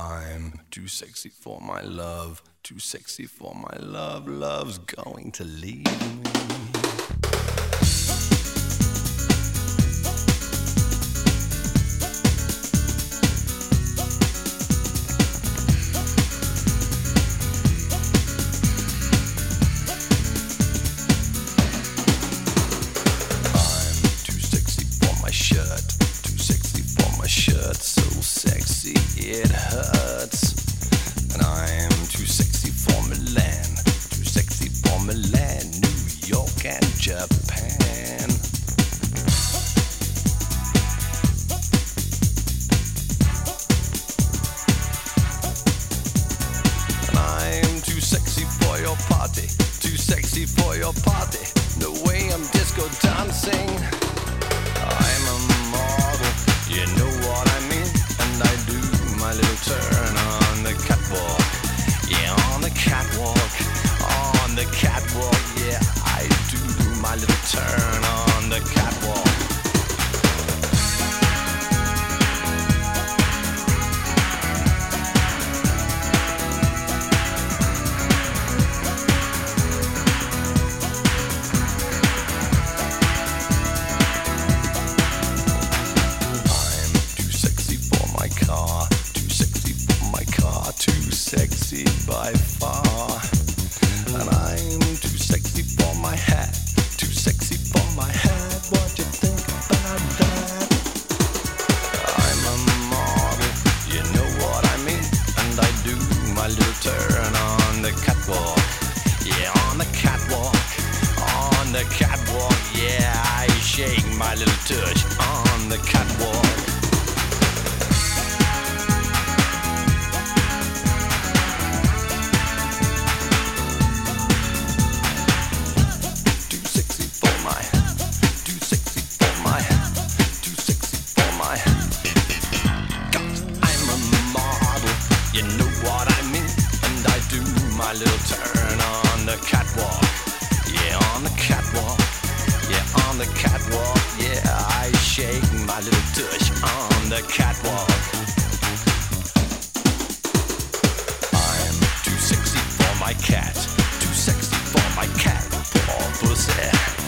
I'm too sexy for my love, too sexy for my love, love's going to leave me. Shirt so sexy it hurts, and I'm too sexy for Milan, too sexy for Milan, New York and Japan. And I'm too sexy for your party, too sexy for your party, the way I'm disco dancing. I'm a model, you know what I mean, and I do my little turn on the catwalk. Yeah, on the catwalk, on the catwalk. Yeah, I do my little turn on the catwalk. Sexy by far, and I'm too sexy for my hat, too sexy for my hat. What you think about that? I'm a model, you know what I mean, and I do my little turn on the catwalk. Yeah, on the catwalk, on the catwalk. Yeah, I shake my little tush on the catwalk. My little turn on the catwalk. Yeah, on the catwalk. Yeah, on the catwalk. Yeah, I shake my little tush on the catwalk. I'm too sexy for my cat, too sexy for my cat. Poor pussy.